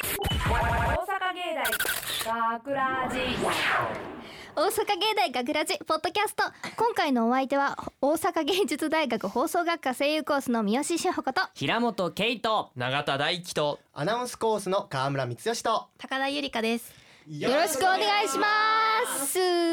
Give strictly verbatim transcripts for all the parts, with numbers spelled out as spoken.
大阪芸大学ラジ大阪芸大学ラジポッドキャスト。今回のお相手は大阪芸術大学放送学科声優コースの三好志保子と平本圭と永田大輝とアナウンスコースの川村光義と高田ゆりかです。 よろしくお願いします。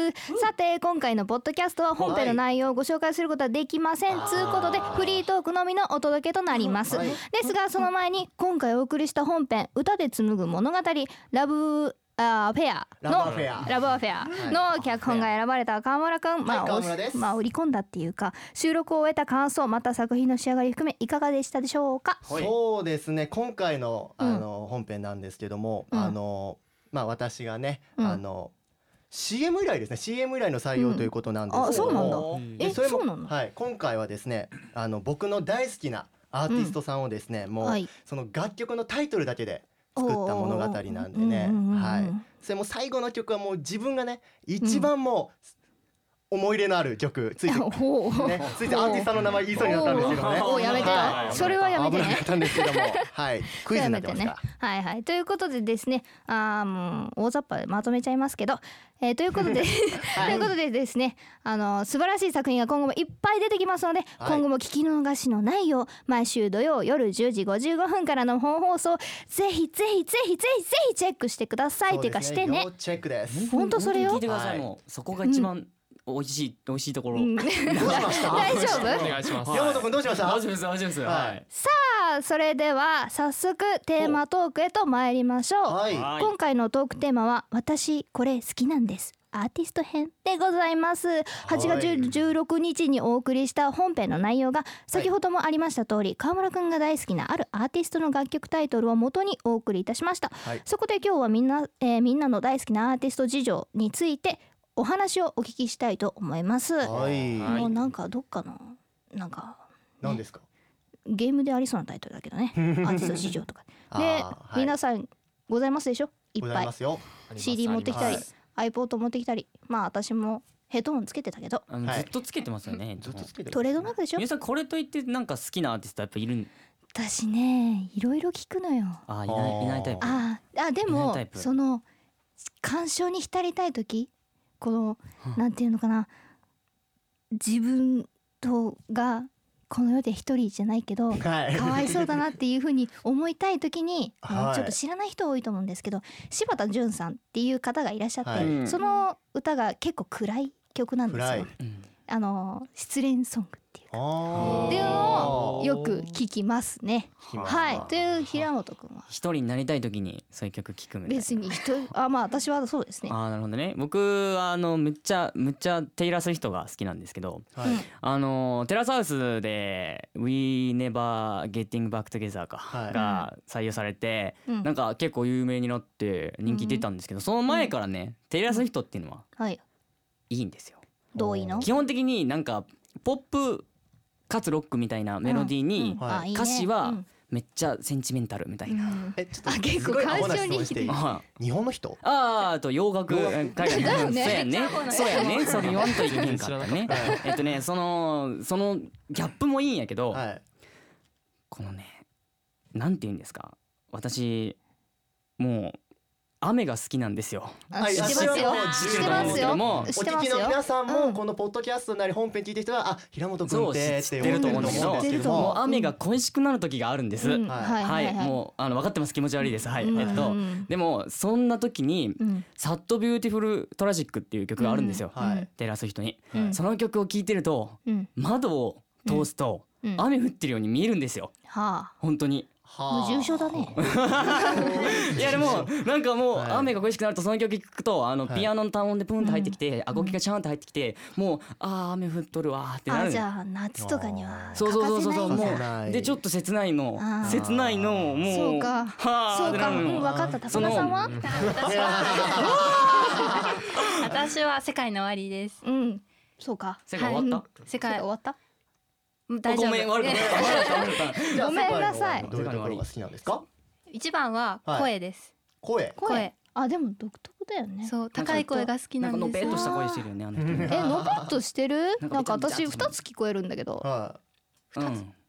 さて今回のポッドキャストは本編の内容をご紹介することはできませんということでフリートークのみのお届けとなります、はい、ですがその前に今回お送りした本編歌で紡ぐ物語ラブあフェアのラブアフェアラブアフェアの脚本が選ばれた川村くん、まあ、 川村です。 まあ売り込んだっていうか収録を終えた感想また作品の仕上がり含めいかがでしたでしょうか。 そうですね、今回のあの本編なんですけども、うん、あのまあ私がね、うん、あの シーエム 以来ですね シーエム 以来の採用ということなんですけども、 うん、あそうなんだ。えそれもそうなの、 はい、今回はですねあの僕の大好きなアーティストさんをですね、うん、もう、はい、その楽曲のタイトルだけで作った物語なんでね、はい、それも最後の曲はもう自分がね一番もう、うん思い入れのある曲ついて、ね、ついてアーティストの名前言いそうになったんですけどね。 おやめて、はい、それはやめてね。 危なかったんですけども、はい、クイズになってますから。 ね、はいはいということでですね、あもう大雑把でまとめちゃいますけど、えー、ということで、はい、ということでですね、あの素晴らしい作品が今後もいっぱい出てきますので、はい、今後も聞き逃しのないよう毎週土曜夜じゅうじごじゅうごふんからの本放送ぜひぜひぜひぜひぜひチェックしてください。というかしてね。 要チェックです。 本当それよ。 聞いてください。もうそこが一番、うん美味しい美味しいところ、うん、 どうしました大丈夫お願いします。 山本君どうしました。 大丈夫です大丈夫です、はい、 さあそれでは早速テーマトークへと参りましょう、はい、今回のトークテーマは私これ好きなんですアーティスト編でございます。はちがつじゅうろくにちにお送りした本編の内容が先ほどもありました通り川村くんが大好きなあるアーティストの楽曲タイトルを元にお送りいたしました、はい、そこで今日はみんな、えー、みんなの大好きなアーティスト事情についてお話をお聞きしたいと思います、はい、もうなんかどっかのなんか、ね、 何ですかゲームでありそうなタイトルだけどねアーティスト事情とかで、はい、皆さんございますでしょいっぱい。 ございますよ。 シーディー 持ってきたり iPod 持ってきたり、まあ私もヘッドホンつけてたけどあの、はい、ずっとつけてますよね。 ずっとつけてます、ね、 トレードマークでしょ。 皆さんこれといってなんか好きなアーティストやっぱいるん。 私ねいろいろ聞くのよ。 あいないいないタイプ。 ああでもその鑑賞に浸りたい時このなんていうのかな自分とがこの世で一人じゃないけど、はい、かわいそうだなっていう風に思いたい時に、はい、ちょっと知らない人多いと思うんですけど柴田純さんっていう方がいらっしゃって、はい、その歌が結構暗い曲なんですよ。あの失恋ソングっていうかっていうのをよく聞きますね。はいという平本くんは一人になりたい時にそういう曲聞くみたいな。 別に一人あまあ私はそうですね。 あなるほどね。僕はあのむっちゃむっちゃテイラー・スウィフトが好きなんですけど、はい、あのテラスハウスで We Never Getting Back Together か、はい、が採用されて、うん、なんか結構有名になって人気出たんですけど、うん、その前からね、うん、テイラー・スウィフトっていうのは、はい、いいんですよ。 どういいの？ 基本的になんかポップかつロックみたいなメロディーに歌詞はめっちゃセンチメンタルみたいな、うん、 えちょっと結構感傷にしていい日本の人ああと洋楽海外のそうやねそうやねそれ言わんといけへんかったねえっとねそのそのギャップもいいんやけど、はい、このねなんて言うんですか私もう雨が好きなんですよ。 はい、知ってますよ。知ってますよ。 お聞きの皆さんもこのポッドキャストなり本編聞いてる人はあ平本君ってって思ってると思うんですけども、 雨が恋しくなる時があるんです。はいもうあの分かってます気持ち悪いです。はいえっとでもそんな時にサッドビューティフルトラジックっていう曲があるんですよ。テイラー・スウィフトにその曲を聴いてると窓を通すと雨降ってるように見えるんですよ。本当に。 もう重症だねいやでもなんかもう雨が恋しくなるとその曲聴くとあのピアノの単音でプンって入ってきてアコギがチャーンって入ってきてもうあー雨降っとるわってなる。 あじゃあ夏とかにはそうそうそうそうもうでちょっと切ないの切ないのもうそうかそうか分かった高田さんは私は私は世界の終わりです。 うんそうか世界終わった世界終わった大丈夫。 ごめん悪くごめんなさい。 どういうところが好きなんですか？ 一番は声です。 声。 声。 あでも独特だよね。 そう高い声が好きなんです。 のべっとした声してるよねあの人。 えのべっとしてる？なんか私二つ聞こえるんだけど。 はい。二つ。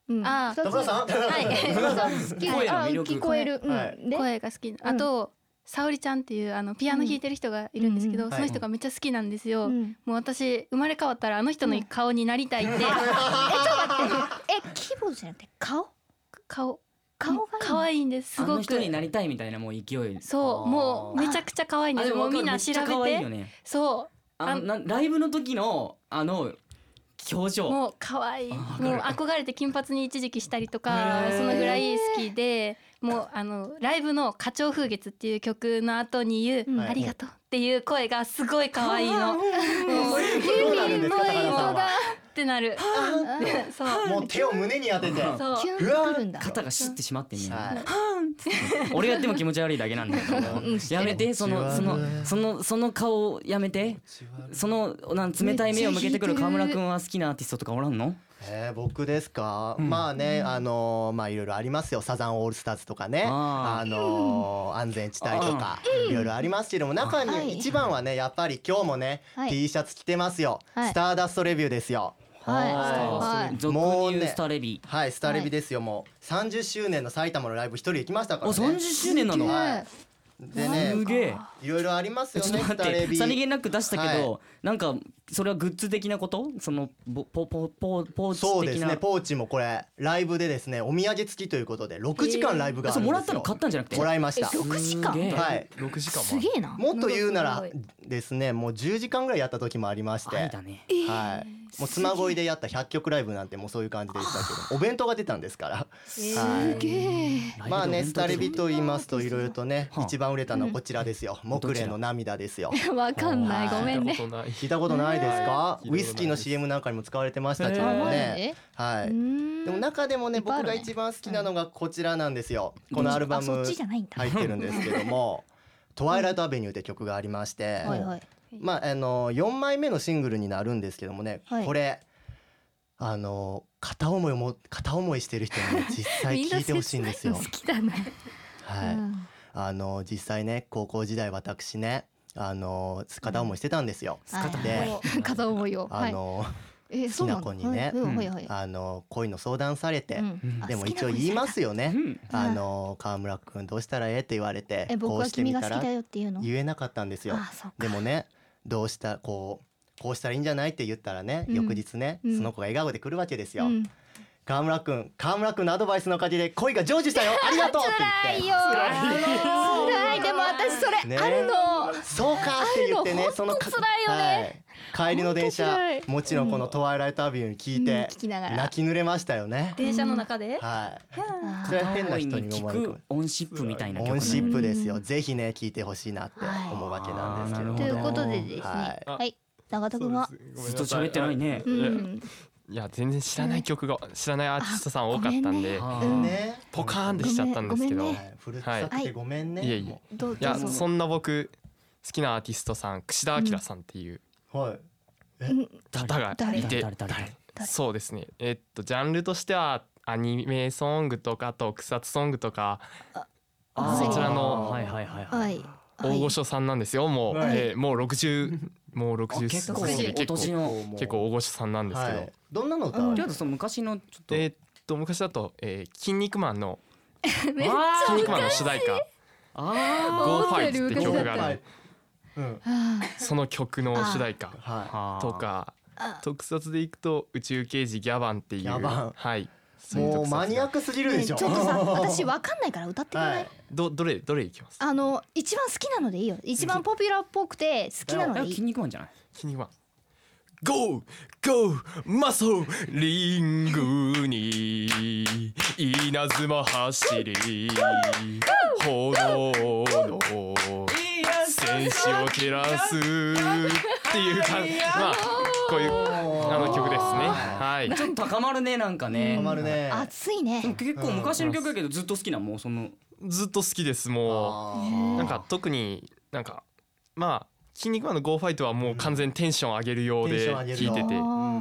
うん、 あ田村さんはい声の魅力聞こえる、うんはい、 で声が好き。あと沙織ちゃんっていうあのピアノ弾いてる人がいるんですけど、 うんその人がめっちゃ好きなんですよ、 うん、 もう私生まれ変わったらあの人の顔になりたいって、うん、えちょっと待ってえキーボードじゃなくて顔顔顔が可愛いんです。すごくあの人になりたいみたいなもう勢い。 そうもうめちゃくちゃ可愛いんです。もうみんな調べて、ね、そうあのなライブの時のあの表情もう可愛い、もう憧れて金髪に一時期したりとかそのぐらい好きで、もうあのライブの花鳥風月っていう曲の後に言う、うん、ありがとうっていう声がすごい可愛いの。もうどうなるんですか、高田さんは。 ってなる。 そうもう手を胸に当てて、 そうキュンとくるんだ。 肩がシュッてしまってね、 はい、 俺がやっても気持ち悪いだけなんだけどやめて、そのそのそのその顔やめて、そのなん冷たい目を向けてくる川村くんは好きなアーティストとかおらんの？ えー、僕ですか、うん、まあね、あのー、まあいろいろありますよ。サザンオールスターズとかね、あ、あのー、安全地帯とかいろいろありますけども、中に一番はねやっぱり今日もね、はい、T シャツ着てますよ、はい、スターダストレビューですよ。 はいはい、もうね、スタレビ、 はい、スタレビですよ。もうさんじゅっしゅうねんの埼玉のライブ一人行きましたからね。 さんじゅっしゅうねんなの？ はい。でね、 すげえいろいろありますよね。 ちょっと待って、さりげなく出したけど、 はい、 なんかそれはグッズ的なこと？そのポポポポポーチ的な。 そうですね、ポーチもこれライブでですね、お土産付きということでろくじかんライブがあるんですよ。 もらったの？買ったんじゃなくて？ もらいました。 ろくじかん？ はい、 ろくじかんすげえな。 もっと言うならですね、もうじゅうじかんぐらいやった時もありまして、 だね、 はい。もう妻恋でやったひゃっきょくライブなんてもうそういう感じでしたけど、お弁当が出たんですから。 すげえ。 まあね、スタレビと言いますといろいろとね、一番売れたのはこちらですよ。木蓮の涙ですよ。 わかんない、ごめんね。 聞いたことないですか？ウイスキーの シーエム なんかにも使われてましたけどもね。はい。でも中でもね、僕が一番好きなのがこちらなんですよ。このアルバム入ってるんですけども、トワイライトアベニューって曲がありまして、まああのよんまいめのシングルになるんですけどもね、これあの片思いも片思いしてる人に実際聞いてほしいんですよ。 好きだね。 はい。あの実際ね、高校時代私ね、あの片思いしてたんですよ。 で、片思いをあの好きな子にね、あの恋の相談されて、でも一応言いますよね。あの川村くんどうしたらええって言われて、 こうしてみたら言えなかったんですよ。でもね、どうしたこうこうしたらいいんじゃないって言ったらね、翌日ね、その子が笑顔で来るわけですよ。川村くん、川村くんのアドバイスのおかげで恋が成就したよ、ありがとうって言って。 辛いよ。辛い。でも私それあるの。 そうかって言ってね、その辛いよね。 帰りの電車、もちろんこのトワイライトアビューに聞いて泣き濡れましたよね。 電車の中で？ はい。それは変な人に思われる。 オンシップみたいな曲。 オンシップですよ。ぜひね聞いてほしいなって思うわけなんですけど。 ということでですね、はい。永田くんはずっと喋ってないね。 いや全然知らない曲が知らないアーティストさん多かったんでポカーンってしちゃったんですけど、 古臭くてごめんね。 いえいえ、いやそんな僕好きなアーティストさん櫛田明さんっていう方がいて、そうですね、えっとジャンルとしてはアニメソングとか特撮ソングとかそちらの大御所さんなんですよ。もうもうろくじゅうもうろくじゅっさいで結構結構大御所さんなんですけど、 どんなの歌う？ 昔のちょっとえっと昔だと筋肉マンの筋肉マンの主題歌「ゴーファイト」って曲がある、その曲の主題歌とか、特撮でいくと宇宙刑事ギャバンっていう、はい、 もうマニアックすぎるでしょ。 ちょっとさ、私わかんないから歌ってくれない？ どどれどれいきます？ あの一番好きなのでいいよ。一番ポピュラーっぽくて好きなのでいい。 筋肉マンじゃない？ 筋肉マン。ゴーゴーマソリングに稲妻走り炎の戦士を照らすっていう感じ、まあこういうあの曲ですね。はい。 ちょっと高まるね、なんかね。 高まるね。 熱いね。 結構昔の曲だけどずっと好きな、もうそのずっと好きです。もうなんか特になんかまあ筋肉マンのゴーファイトはもう完全テンション上げるようで聴いてて、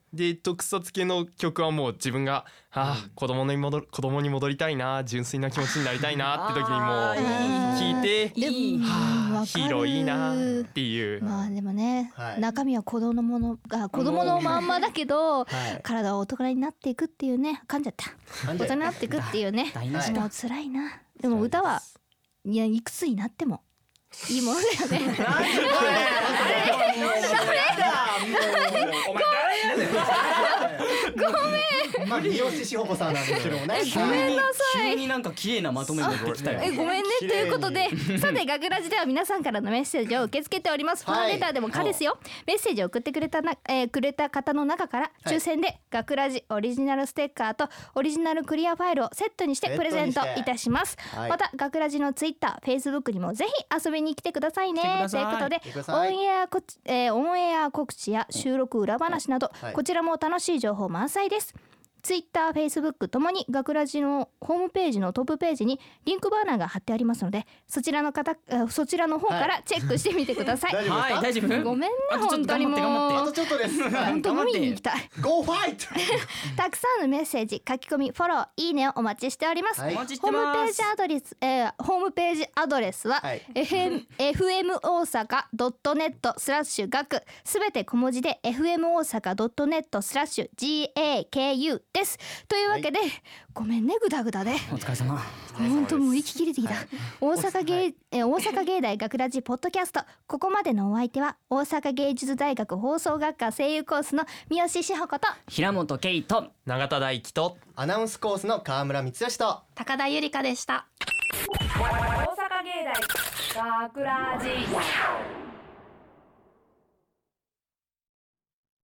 で特撮系の曲はもう自分があー子供に戻る子供に戻りたいな、純粋な気持ちになりたいなって時にもう聞いてはあヒーローいいなっていう。 まあでもね、はい、中身は子供のものが子供のまんまだけど、はい、体は大人になっていくっていうね、噛んじゃった大人になっていくっていうね、もう辛いな。でも歌はいやいくつになってもいいものだよね。 お前誰やねん。ごめん。まあ三好志保さんなんですけどもね。 ごめんなさい。 急になんか綺麗なまとめ持ってきたよ。 えごめんねということで、さて学ラジでは皆さんからのメッセージを受け付けております。ファンレターでも可ですよ。メッセージを送ってくれたな、えー、くれた方の中から抽選で学ラジオリジナルステッカーとオリジナルクリアファイルをセットにしてプレゼントいたします。また学ラジのツイッター、フェイスブックにもぜひ遊びに来てくださいね。ということでオンエアこ、えー、オンエア告知や収録裏話など、はい、こちらも楽しい情報満載です。ツイッター、フェイスブックともに学ラジのホームページのトップページにリンクバーナーが貼ってありますので、そちらの方そちらの方からチェックしてみてください。 はい、大丈夫？ ごめんね本当にもうあとちょっとです。 本当飲みに行きたい。 Go fight！ たくさんのメッセージ、書き込み、フォロー、いいねをお待ちしております。はい、ホームページアドレス、えー、ホームページアドレスは、はい、エフエム エフエム 大阪 ドットネット スラッシュ学、すべて小文字で エフエム 大阪 ドットネット スラッシュ ジーエーケーユー です。というわけで、はい、ごめんねグダグダで。 お疲れ様。 本当もう息切れてきた。はい、大阪芸、はい、え大阪芸大学ラジポッドキャスト、ここまでのお相手は大阪芸術大学放送学科声優コースの三好志保子と平本圭と永田大輝とアナウンスコースの川村光義と高田ゆりかでした。 大阪芸大学ラジ